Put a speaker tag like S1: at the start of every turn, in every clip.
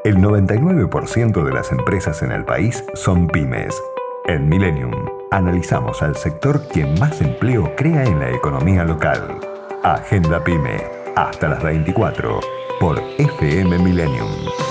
S1: El 99% de las empresas en el país son pymes. En Millennium, analizamos al sector que más empleo crea en la economía local. Agenda Pyme, hasta las 24, por FM Millennium.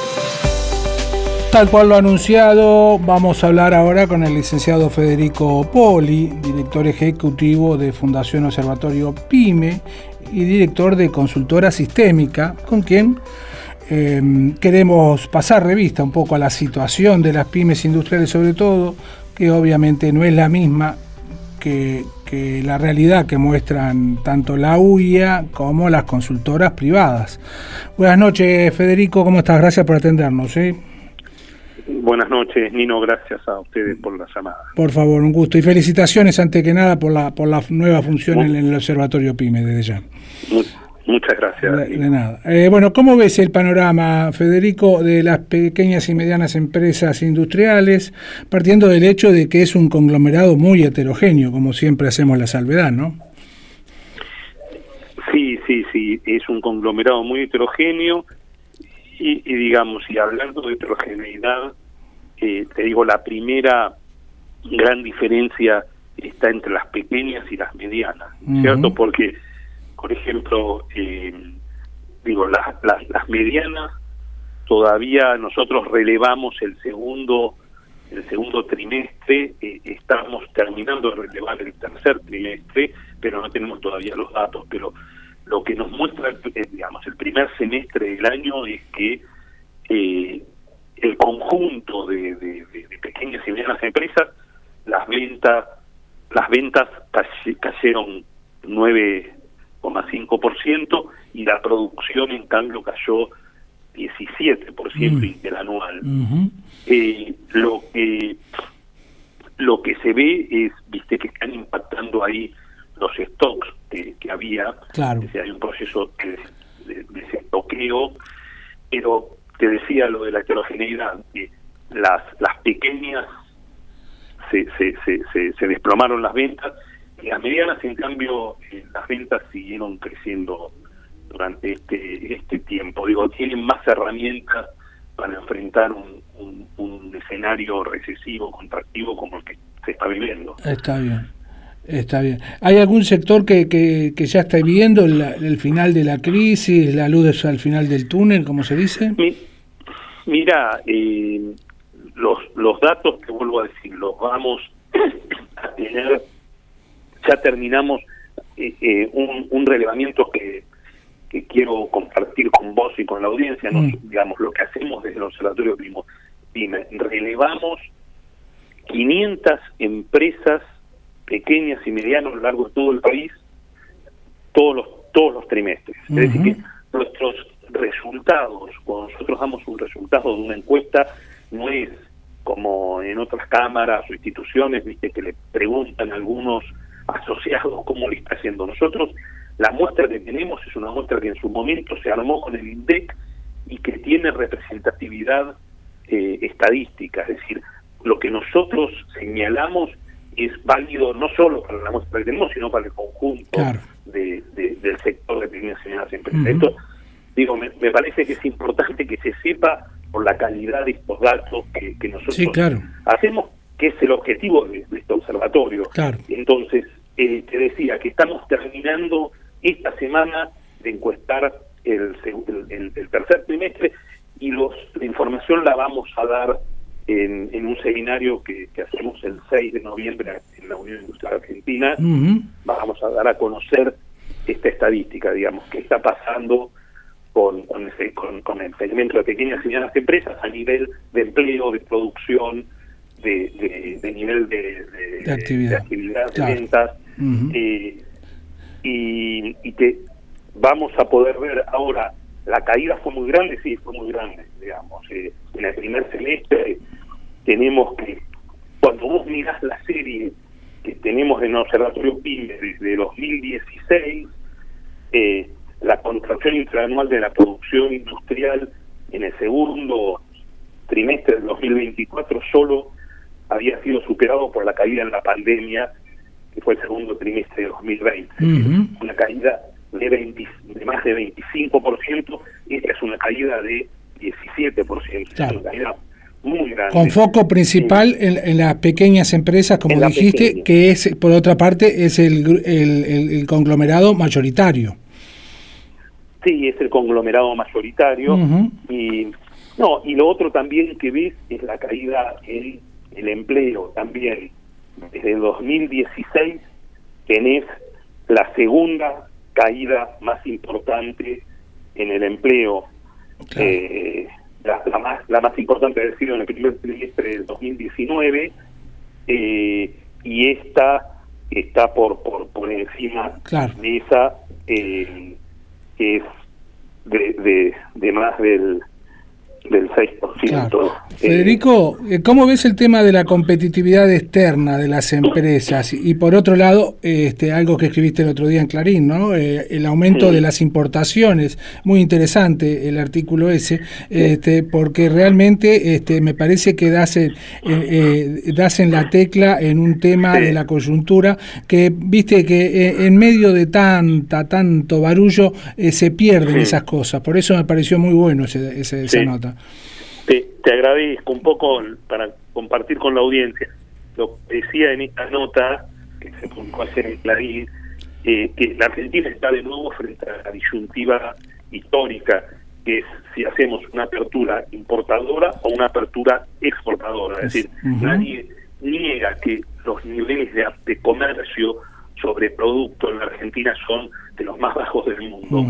S2: Tal cual lo anunciado, vamos a hablar ahora con el licenciado Federico Poli, director ejecutivo de Fundación Observatorio PYME y director de Consultora Sistémica, con quien queremos pasar revista un poco a la situación de las pymes industriales, sobre todo, que obviamente no es la misma que la realidad que muestran tanto la UIA como las consultoras privadas. Buenas noches, Federico, ¿cómo estás? Gracias por atendernos.
S3: Buenas noches, Nino, gracias a ustedes por la llamada.
S2: Por favor, un gusto. Y felicitaciones, antes que nada, por la nueva función en el Observatorio PYME, desde ya.
S3: Muchas gracias.
S2: De nada. Bueno, ¿cómo ves el panorama, Federico, de las pequeñas y medianas empresas industriales, partiendo del hecho de que es un conglomerado muy heterogéneo, como siempre hacemos la salvedad, ¿no?
S3: Sí, es un conglomerado muy heterogéneo y digamos, y hablando de heterogeneidad, te digo, la primera gran diferencia está entre las pequeñas y las medianas, ¿cierto? Porque, por ejemplo, las medianas todavía nosotros relevamos el segundo trimestre, estamos terminando de relevar el tercer trimestre, pero no tenemos todavía los datos. Pero lo que nos muestra, el primer semestre del año es que el conjunto de pequeñas y medianas empresas, las ventas cayeron 9,5% y la producción en cambio cayó 17% interanual. Lo que se ve es, que están impactando ahí los stocks que había. Claro. Hay un proceso de desestoqueo, pero te decía lo de la heterogeneidad, que las pequeñas se desplomaron las ventas, y las medianas, en cambio, las ventas siguieron creciendo durante este tiempo. Tienen más herramientas para enfrentar un escenario recesivo, contractivo, como el que se está viviendo.
S2: Está bien. ¿Hay algún sector que ya está viendo el final de la crisis, la luz al final del túnel, como se dice?
S3: Mira, los datos, que vuelvo a decir, los vamos a tener. Ya terminamos un relevamiento que quiero compartir con vos y con la audiencia. Digamos, lo que hacemos desde el Observatorio PYME, relevamos 500 empresas pequeñas y medianas a lo largo de todo el país, todos los trimestres. Es decir, que nuestros resultados, cuando nosotros damos un resultado de una encuesta, no es como en otras cámaras o instituciones, que le preguntan a algunos asociados cómo le está haciendo. Nosotros, la muestra que tenemos es una muestra que en su momento se armó con el INDEC y que tiene representatividad estadística. Es decir, lo que nosotros señalamos es válido no solo para la muestra que tenemos, sino para el conjunto. Claro. del sector de pequeñas y medianas empresas. Esto, me parece que es importante que se sepa por la calidad de estos datos que nosotros hacemos, que es el objetivo de este observatorio. Claro. Entonces, te decía que estamos terminando esta semana de encuestar el tercer trimestre, y la información la vamos a dar en un seminario que hacemos el 6 de noviembre en la Unión Industrial Argentina. Vamos a dar a conocer esta estadística, qué está pasando con el segmento de pequeñas y medianas empresas a nivel de empleo, de producción, de nivel de actividad, de ventas. Y vamos a poder ver ahora, la caída fue muy grande, en el primer semestre tenemos que, cuando vos mirás la serie que tenemos en el Observatorio PYME desde 2016, la contracción interanual de la producción industrial en el segundo trimestre del 2024 solo había sido superado por la caída en la pandemia, que fue el segundo trimestre de 2020. Una caída de más de 25%. Esta es una caída de 17%,
S2: claro.
S3: una caída muy grande.
S2: Con foco principal en las pequeñas empresas, como dijiste, pequeña, que es, por otra parte, es el conglomerado mayoritario.
S3: Sí, es el conglomerado mayoritario. Y lo otro también que ves es la caída en el empleo también. Desde 2016 tenés la segunda caída más importante en el empleo. Claro. La más importante ha sido en el primer trimestre del 2019, y esta está por encima, claro, de esa, que es de más del 6%.
S2: Claro. Federico, ¿cómo ves el tema de la competitividad externa de las empresas? Y por otro lado, algo que escribiste el otro día en Clarín, ¿no? El aumento de las importaciones. Muy interesante el artículo ese, porque realmente me parece que das en la tecla en un tema de la coyuntura que, viste, que en medio de tanto barullo se pierden esas cosas. Por eso me pareció muy bueno esa nota.
S3: Te agradezco un poco para compartir con la audiencia lo que decía en esta nota que se publicó ayer en Clarín, que la Argentina está de nuevo frente a la disyuntiva histórica, que es si hacemos una apertura importadora o una apertura exportadora. Es decir, nadie niega que los niveles de comercio sobre productos en la Argentina son de los más bajos del mundo.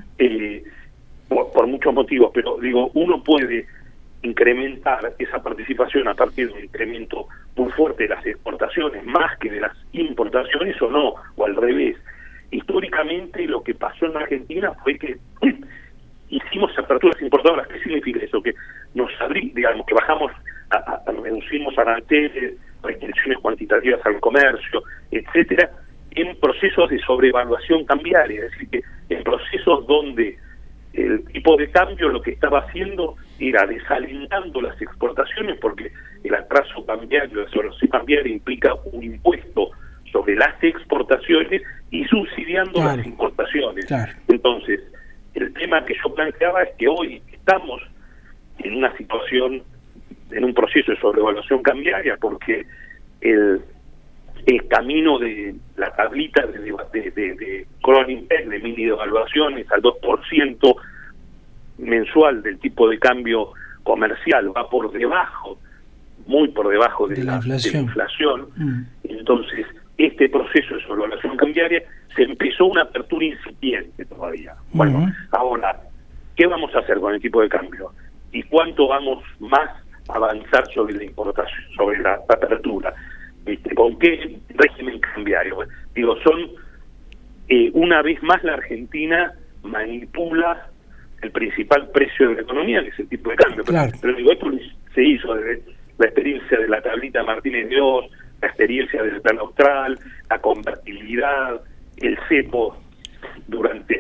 S3: Por muchos motivos, pero digo, uno puede incrementar esa participación a partir de un incremento muy fuerte de las exportaciones más que de las importaciones, o no, o al revés. Históricamente lo que pasó en Argentina fue que hicimos aperturas importadoras. ¿Qué significa eso? Que nos digamos, que bajamos, reducimos aranceles, restricciones cuantitativas al comercio, etcétera, en procesos de sobrevaluación cambiaria, es decir, que en procesos donde el tipo de cambio lo que estaba haciendo era desalentando las exportaciones, porque el atraso cambiario, la devaluación cambiaria implica un impuesto sobre las exportaciones y subsidiando las importaciones. Claro. Entonces, el tema que yo planteaba es que hoy estamos en una situación, en un proceso de sobrevaluación cambiaria, porque el camino de la tablita de Kroninpec, de mini devaluaciones al 2% mensual del tipo de cambio comercial, va por debajo, muy por debajo de la inflación. Entonces, este proceso de sobrevaluación cambiaria se empezó una apertura incipiente todavía. Bueno, ahora, ¿qué vamos a hacer con el tipo de cambio? ¿Y cuánto vamos más a avanzar sobre la importación, sobre la apertura? ¿Con qué régimen cambiario? Digo, una vez más la Argentina manipula el principal precio de la economía, que es el tipo de cambio. Claro. Pero digo, esto se hizo desde la experiencia de la tablita Martínez de Oz, la experiencia del plan austral, la convertibilidad, el cepo durante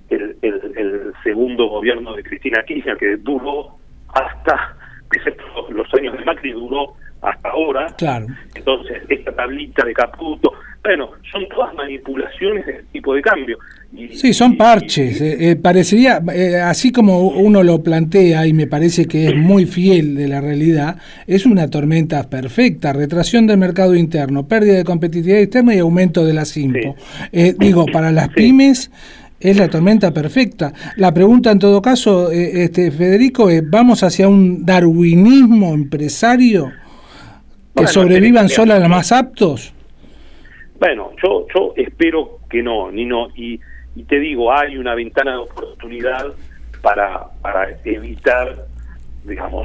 S3: el segundo gobierno de Cristina Kirchner, que duró hasta, excepto los años de Macri, duró hasta ahora. Claro. Entonces, esta tablita de Caputo, bueno, son todas manipulaciones del tipo de cambio.
S2: Sí, son parches. Parecería, así como uno lo plantea, y me parece que es muy fiel de la realidad, es una tormenta perfecta: retracción del mercado interno, pérdida de competitividad externa y aumento de las IMPO. Digo, para las pymes es la tormenta perfecta. La pregunta en todo caso, Federico, ¿vamos hacia un darwinismo empresario? ¿Que sobrevivan solo los más aptos?
S3: Bueno, yo espero que no, y te digo, hay una ventana de oportunidad para evitar, digamos,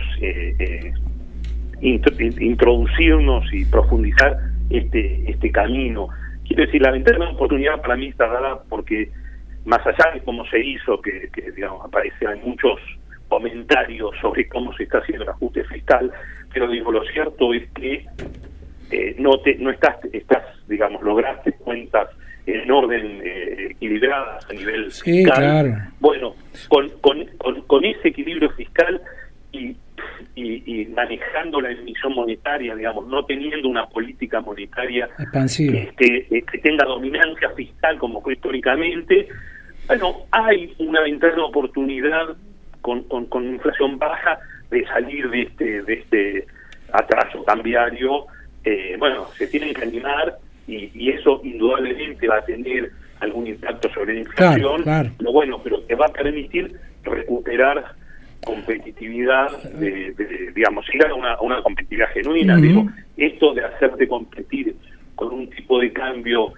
S3: introducirnos y profundizar este camino. Quiero decir, la ventana de oportunidad para mí está dada porque, más allá de cómo se hizo, que digamos, aparecen muchos comentarios sobre cómo se está haciendo el ajuste fiscal, pero digo, lo cierto es que no estás, digamos, lograste cuentas en orden equilibradas a nivel fiscal. Claro. Bueno, con ese equilibrio fiscal y manejando la emisión monetaria, digamos, no teniendo una política monetaria que tenga dominancia fiscal como fue históricamente, bueno, hay una ventana de oportunidad con inflación baja, de salir de este atraso cambiario. Bueno, se tienen que animar y eso indudablemente va a tener algún impacto sobre la inflación,
S2: claro.
S3: Pero bueno, pero te va a permitir recuperar competitividad, digamos, llegar a una competitividad genuina. Digo, esto de hacerte competir con un tipo de cambio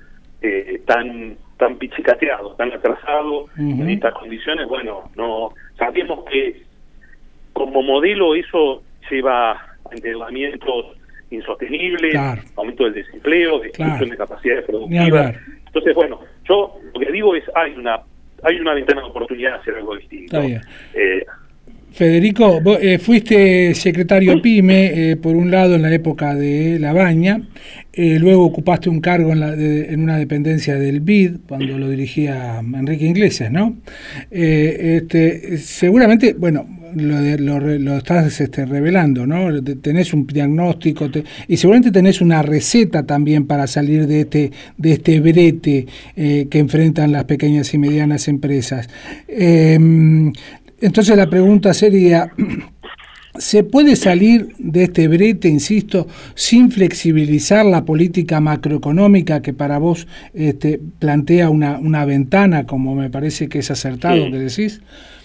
S3: tan pichicateado, tan atrasado en estas condiciones, bueno, no sabemos que como modelo eso lleva a endeudamientos insostenibles,
S2: claro,
S3: aumento del desempleo, destrucción
S2: claro,
S3: de capacidades productivas. Entonces, bueno, yo lo que digo es hay una ventana de oportunidad de hacer algo distinto.
S2: Está bien. Federico, vos, fuiste secretario PYME, por un lado en la época de La Baña, luego ocupaste un cargo en una dependencia del BID, cuando lo dirigía Enrique Iglesias, ¿no? Seguramente, bueno, lo estás revelando, ¿no? Tenés un diagnóstico y seguramente tenés una receta también para salir de este brete que enfrentan las pequeñas y medianas empresas. Entonces la pregunta sería, ¿se puede salir de este brete, insisto, sin flexibilizar la política macroeconómica que para vos plantea una ventana, como me parece que es acertado que decís?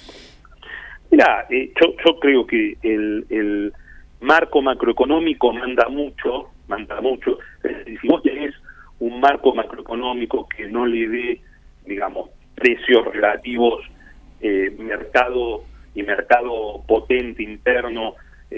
S3: Mira, yo creo que el marco macroeconómico manda mucho. Si vos tenés un marco macroeconómico que no le dé, digamos, precios relativos, mercado potente interno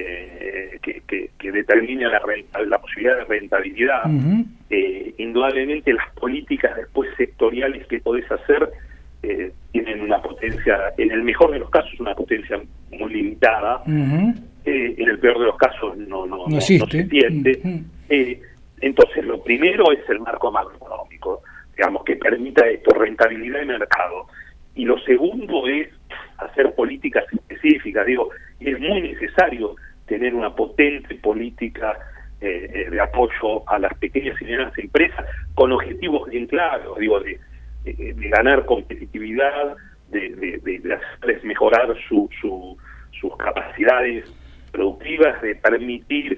S3: que determine la posibilidad de rentabilidad, indudablemente las políticas después sectoriales que podés hacer tienen una potencia, en el mejor de los casos una potencia muy limitada, en el peor de los casos no se siente. Entonces lo primero es el marco macroeconómico, digamos, que permita esto, rentabilidad de mercado. Y lo segundo es hacer políticas específicas. Digo, y es muy necesario tener una potente política de apoyo a las pequeñas y medianas empresas con objetivos bien claros, digo, de ganar competitividad, de hacerles mejorar sus capacidades productivas, de permitir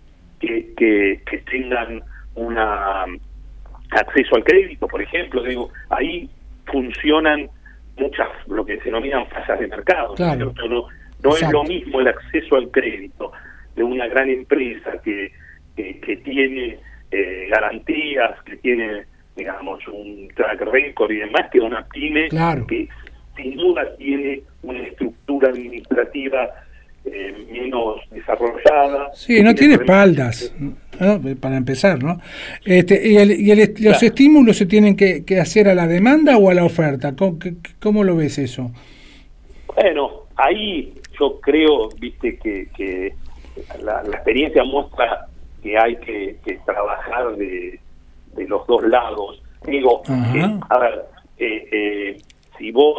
S3: que tengan acceso al crédito, por ejemplo. Digo, ahí funcionan muchas, lo que se denominan fallas de mercado,
S2: claro.
S3: No es lo mismo el acceso al crédito de una gran empresa que tiene garantías, que tiene, digamos, un track record y demás, que una pyme,
S2: claro,
S3: que sin duda tiene una estructura administrativa menos desarrollada.
S2: Sí, no tiene espaldas, ¿no? Para empezar, ¿no? ¿Los estímulos se tienen que hacer a la demanda o a la oferta? ¿Cómo lo ves eso?
S3: Bueno, ahí yo creo, viste, que la experiencia muestra que hay que trabajar de los dos lados. Digo, a ver, si vos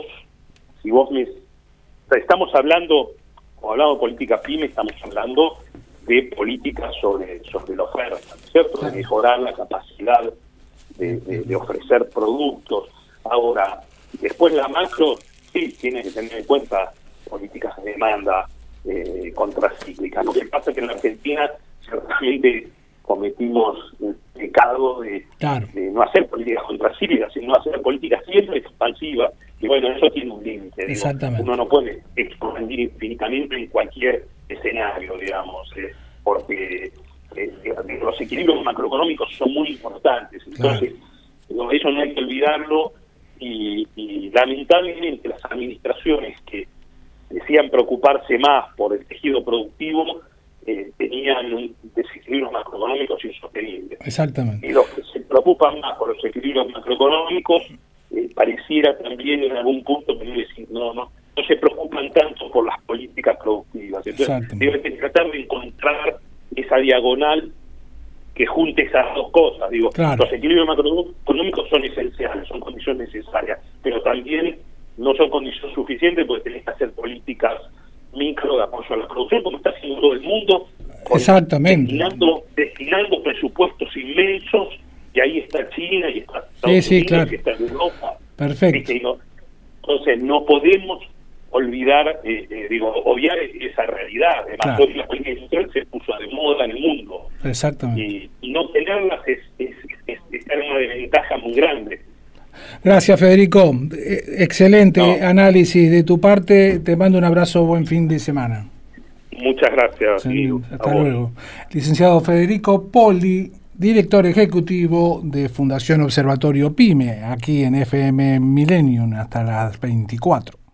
S3: estamos hablando, o hablamos de política PYME, estamos hablando de políticas sobre la oferta, ¿cierto? De mejorar la capacidad de ofrecer productos. Ahora, después la macro, sí, tiene que tener en cuenta políticas de demanda contracíclicas. Lo que pasa es que en la Argentina ciertamente cometimos el pecado de no hacer políticas contracíclicas, sino hacer políticas siempre expansivas. Y bueno, eso tiene un límite.
S2: Exactamente.
S3: Uno no puede expandir infinitamente en cualquier escenario, digamos, porque los equilibrios macroeconómicos son muy importantes. Entonces, eso no hay que olvidarlo. Y lamentablemente las administraciones que decían preocuparse más por el tejido productivo tenían un desequilibrios macroeconómicos insostenibles.
S2: Exactamente.
S3: Y los que se preocupan más por los equilibrios macroeconómicos pareciera también en algún punto que no se preocupan tanto por las políticas productivas. Entonces deben tratar de encontrar esa diagonal que junte esas dos cosas. Digo, los equilibrios macroeconómicos son esenciales, son condiciones necesarias, pero también no son condiciones suficientes porque tenés que hacer políticas micro de apoyo a la producción, como está haciendo todo el mundo.
S2: Exactamente.
S3: Destinando presupuestos inmensos, y ahí está China, y está Estados Unidos, y está Europa.
S2: Perfecto.
S3: Entonces no podemos olvidar, obviar esa realidad. Además,
S2: claro,
S3: hoy la política industrial se puso de moda en el mundo.
S2: Exactamente.
S3: Y no tenerlas es estar en una desventaja muy grande.
S2: Gracias, Federico. Excelente análisis de tu parte. Te mando un abrazo, buen fin de semana.
S3: Muchas gracias.
S2: Sí, hasta luego. Licenciado Federico Poli, director ejecutivo de Fundación Observatorio PYME, aquí en FM Millennium hasta las 24.